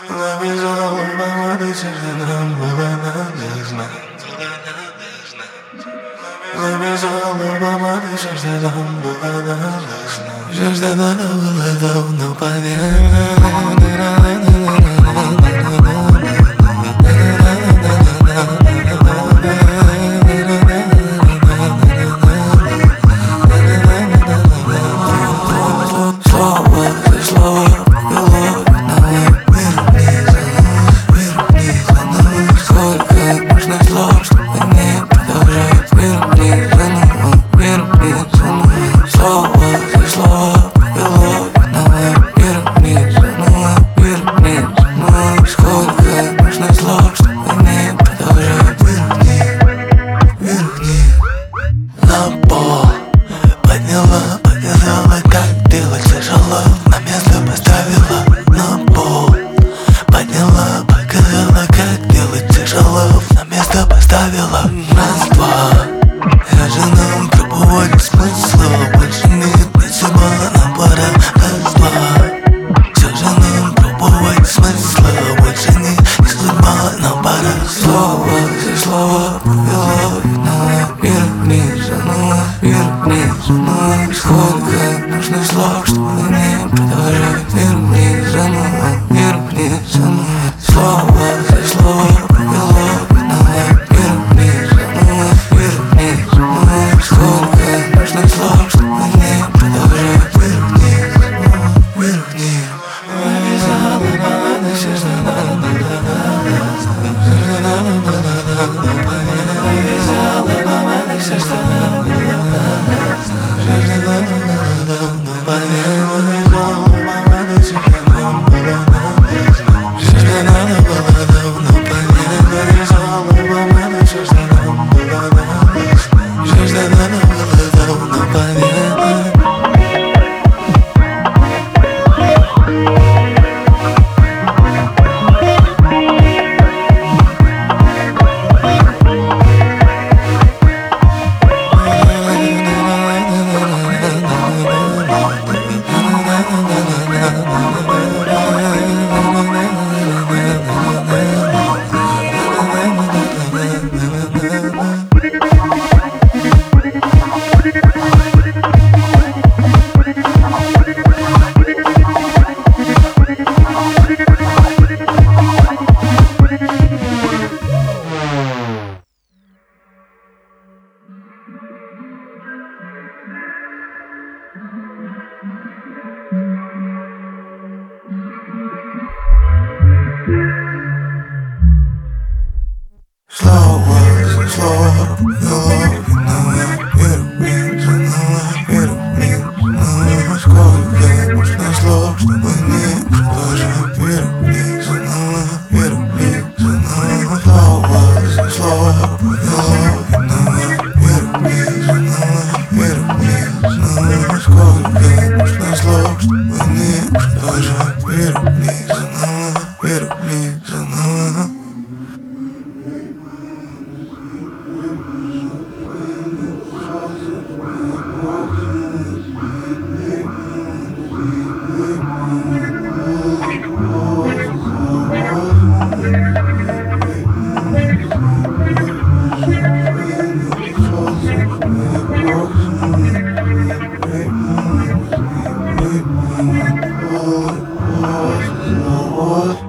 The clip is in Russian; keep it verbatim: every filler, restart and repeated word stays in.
Жажда было давно понятно. Раз-два, я же нам пробовать смысла. Больше нет, не судьба, нам пора. Раз-два, все же нам пробовать смысла. Больше нет, не судьба, нам пора. Слово за слово повело на мир вниз, на мир вниз, на сколько нужно слов, чтобы не продолжать мир вниз, на мир вниз, на слово за слово повело. Слово за слово повело на мир вниз, на мир вниз, на сколько нужно слов, чтобы не продолжать мир вниз, на мир вниз, на слово за слово повело на мир вниз, на мир вниз, на сколько нужно слов, чтобы не продолжать мир вниз, на мир вниз, на what?